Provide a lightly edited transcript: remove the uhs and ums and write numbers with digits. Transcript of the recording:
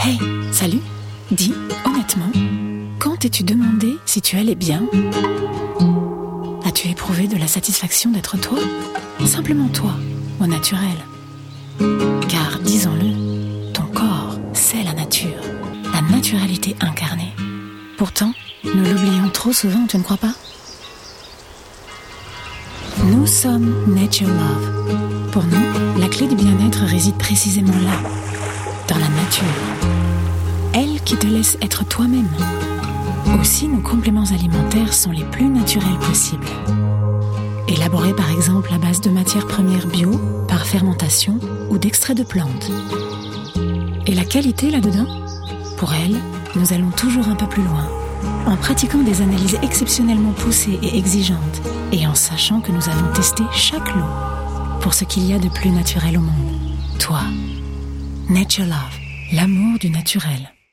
Hey, salut. Dis, honnêtement, quand t'es-tu demandé si tu allais bien? As-tu éprouvé de la satisfaction d'être toi? Simplement toi, au naturel. Car, disons-le, ton corps, c'est la nature, la naturalité incarnée. Pourtant, nous l'oublions trop souvent, tu ne crois pas? Nous sommes Nature Love. Pour nous, la clé du bien-être réside précisément là, dans la nature. Elle qui te laisse être toi-même. Aussi, nos compléments alimentaires sont les plus naturels possibles. Élaborés par exemple à base de matières premières bio, par fermentation ou d'extraits de plantes. Et la qualité là-dedans? Pour elle, nous allons toujours un peu plus loin, en pratiquant des analyses exceptionnellement poussées et exigeantes, et en sachant que nous avons testé chaque lot pour ce qu'il y a de plus naturel au monde. Toi, Nature Love, l'amour du naturel.